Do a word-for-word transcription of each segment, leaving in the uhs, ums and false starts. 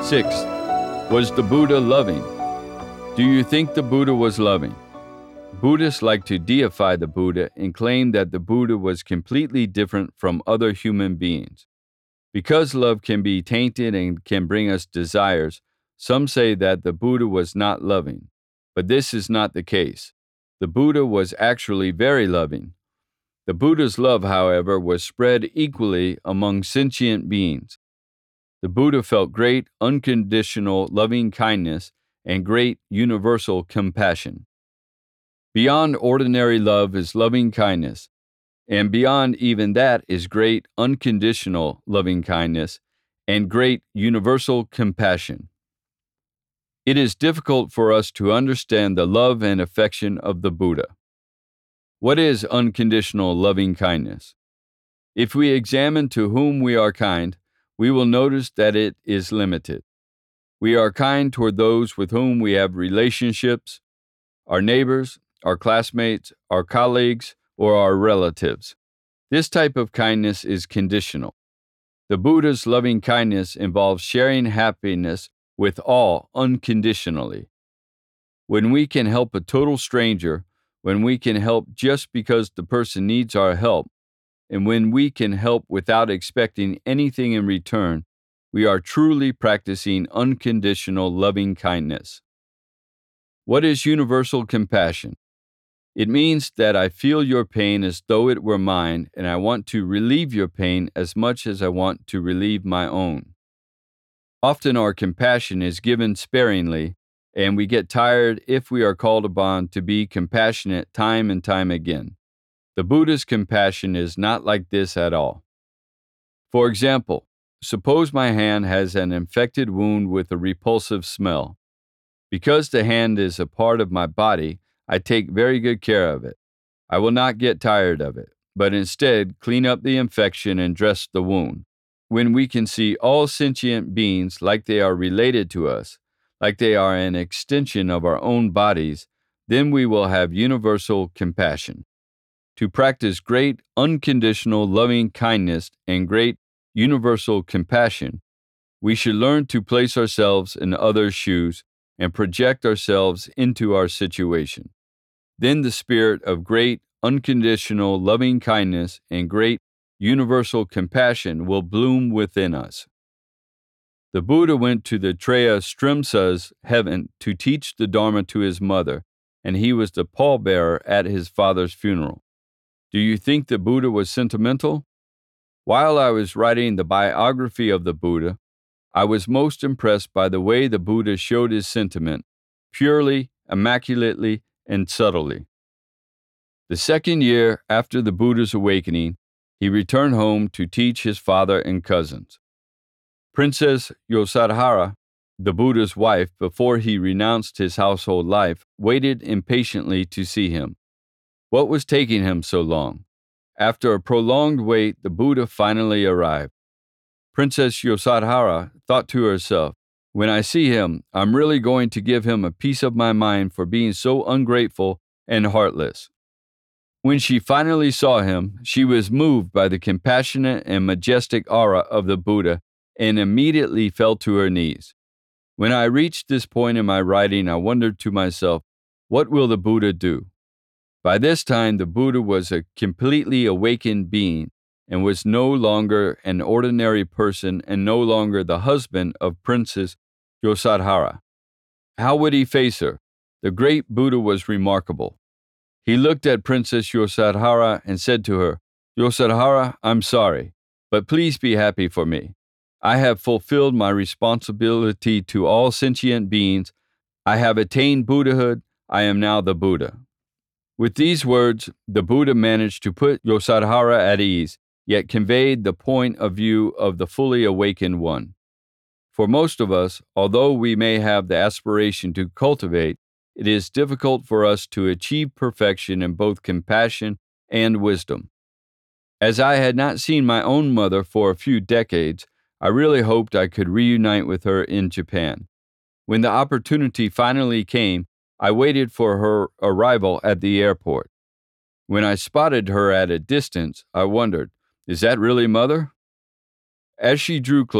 Six, was the Buddha loving? Do you think the Buddha was loving? Buddhists like to deify the Buddha and claim that the Buddha was completely different from other human beings. Because love can be tainted and can bring us desires, some say that the Buddha was not loving. But this is not the case. The Buddha was actually very loving. The Buddha's love, however, was spread equally among sentient beings. The Buddha felt great unconditional loving kindness and great universal compassion. Beyond ordinary love is loving kindness, and beyond even that is great unconditional loving kindness and great universal compassion. It is difficult for us to understand the love and affection of the Buddha. What is unconditional loving kindness? If we examine to whom we are kind, we will notice that it is limited. We are kind toward those with whom we have relationships, our neighbors, our classmates, our colleagues, or our relatives. This type of kindness is conditional. The Buddha's loving kindness involves sharing happiness with all unconditionally. When we can help a total stranger, when we can help just because the person needs our help, and when we can help without expecting anything in return, we are truly practicing unconditional loving kindness. What is universal compassion? It means that I feel your pain as though it were mine, and I want to relieve your pain as much as I want to relieve my own. Often our compassion is given sparingly, and we get tired if we are called upon to be compassionate time and time again. The Buddha's compassion is not like this at all. For example, suppose my hand has an infected wound with a repulsive smell. Because the hand is a part of my body, I take very good care of it. I will not get tired of it, but instead clean up the infection and dress the wound. When we can see all sentient beings like they are related to us, like they are an extension of our own bodies, then we will have universal compassion. To practice great unconditional loving kindness and great universal compassion, we should learn to place ourselves in others' shoes and project ourselves into our situation. Then the spirit of great unconditional loving kindness and great universal compassion will bloom within us. The Buddha went to the Trayastrimsa's heaven to teach the Dharma to his mother, and he was the pallbearer at his father's funeral. Do you think the Buddha was sentimental? While I was writing the biography of the Buddha, I was most impressed by the way the Buddha showed his sentiment, purely, immaculately, and subtly. The second year after the Buddha's awakening, he returned home to teach his father and cousins. Princess Yasodhara, the Buddha's wife, before he renounced his household life, waited impatiently to see him. What was taking him so long? After a prolonged wait, the Buddha finally arrived. Princess Yasodhara thought to herself, "When I see him, I'm really going to give him a piece of my mind for being so ungrateful and heartless." When she finally saw him, she was moved by the compassionate and majestic aura of the Buddha and immediately fell to her knees. When I reached this point in my writing, I wondered to myself, what will the Buddha do? By this time, the Buddha was a completely awakened being and was no longer an ordinary person and no longer the husband of Princess Yasodhara. How would he face her? The great Buddha was remarkable. He looked at Princess Yasodhara and said to her, "Yasodhara, I'm sorry, but please be happy for me. I have fulfilled my responsibility to all sentient beings. I have attained Buddhahood. I am now the Buddha." With these words, the Buddha managed to put Yasodhara at ease, yet conveyed the point of view of the fully awakened one. For most of us, although we may have the aspiration to cultivate, it is difficult for us to achieve perfection in both compassion and wisdom. As I had not seen my own mother for a few decades, I really hoped I could reunite with her in Japan. When the opportunity finally came, I waited for her arrival at the airport. When I spotted her at a distance, I wondered, "Is that really Mother?" As she drew close,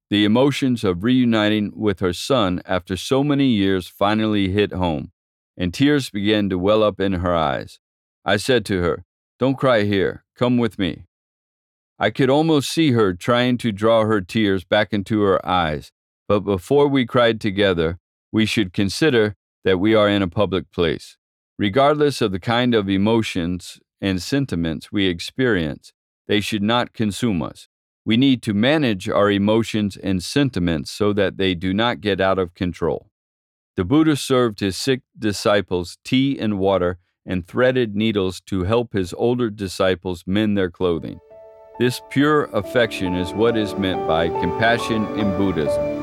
The emotions of reuniting with her son after so many years finally hit home, and tears began to well up in her eyes. I said to her, "Don't cry here. Come with me." I could almost see her trying to draw her tears back into her eyes, but before we cried together, we should consider that we are in a public place. Regardless of the kind of emotions and sentiments we experience, they should not consume us. We need to manage our emotions and sentiments so that they do not get out of control. The Buddha served his sick disciples tea and water and threaded needles to help his older disciples mend their clothing. This pure affection is what is meant by compassion in Buddhism.